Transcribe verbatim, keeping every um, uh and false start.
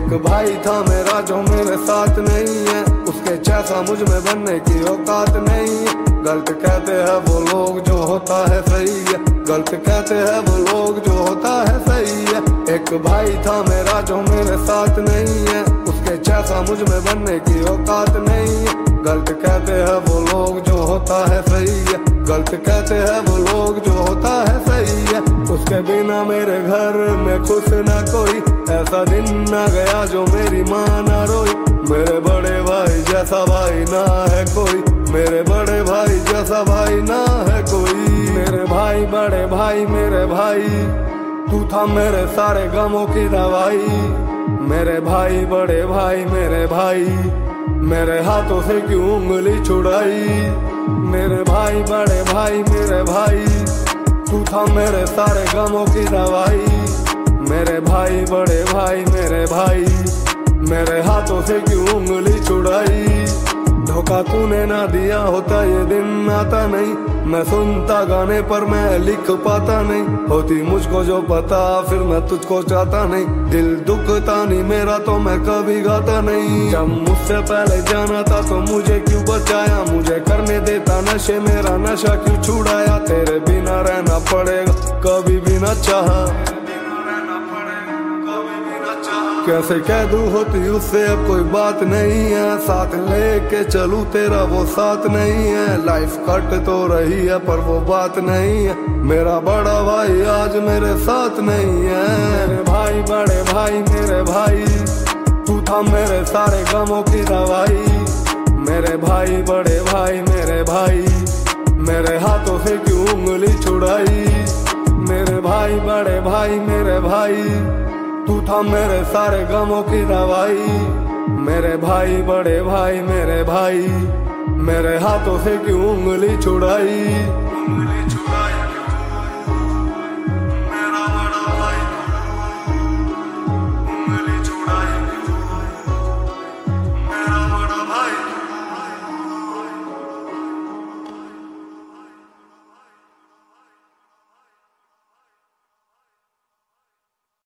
एक भाई था मेरा जो मेरे साथ नहीं है, उसके जैसा मुझ में बनने की औकात नहीं है। गलत कहते हैं वो लोग जो होता है सही है, गलत कहते हैं वो लोग जो होता है सही है। एक भाई था मेरा जो मेरे साथ नहीं है, उसके जैसा मुझ में बनने की औकात नहीं है। गलत कहते हैं वो लोग जो होता है सही है, गलत कहते हैं वो लोग जो होता है सही है। उसके बिना मेरे घर में खुश ना कोई, ऐसा दिन ना गया जो मेरी माँ ना रोई। मेरे बड़े भाई जैसा भाई ना है कोई, मेरे बड़े भाई जैसा भाई ना है कोई। मेरे भाई बड़े भाई मेरे भाई, तू था मेरे सारे गमों की दवाई। मेरे भाई बड़े भाई मेरे भाई, मेरे हाथों से क्यों उंगली छुड़ाई। मेरे भाई बड़े भाई मेरे भाई, तू था मेरे सारे गमों की दवाई। मेरे भाई बड़े भाई मेरे भाई, मेरे हाथों से क्यों उंगली छुड़ाई। धोखा तूने ना दिया होता ये दिन आता नहीं, मैं सुनता गाने पर मैं लिख पाता नहीं। होती मुझको जो पता फिर मैं तुझको चाहता नहीं, दिल दुखता नहीं मेरा तो मैं कभी गाता नहीं। जब मुझसे पहले जाना था तो मुझे क्यों बचाया, मुझे करने देता नशे मेरा नशा क्यों छुड़ाया। तेरे बिना रहना पड़ेगा कभी भी न चाहा, कैसे कह दूं होती उससे अब कोई बात नहीं है। साथ लेके चलूं तेरा वो साथ नहीं है, लाइफ कट तो रही है पर वो बात नहीं है। मेरा बड़ा भाई आज मेरे साथ नहीं है। मेरे भाई बड़े भाई मेरे भाई, तू था मेरे सारे गमों की दवाई। मेरे भाई बड़े भाई मेरे भाई, मेरे हाथों से क्यों उंगली छुड़ाई। मेरे भाई बड़े भाई मेरे भाई, तू था मेरे सारे गमों की दवाई। मेरे भाई बड़े भाई मेरे भाई, मेरे हाथों से क्यों उंगली छुड़ाई। उंगली छुड़ाई।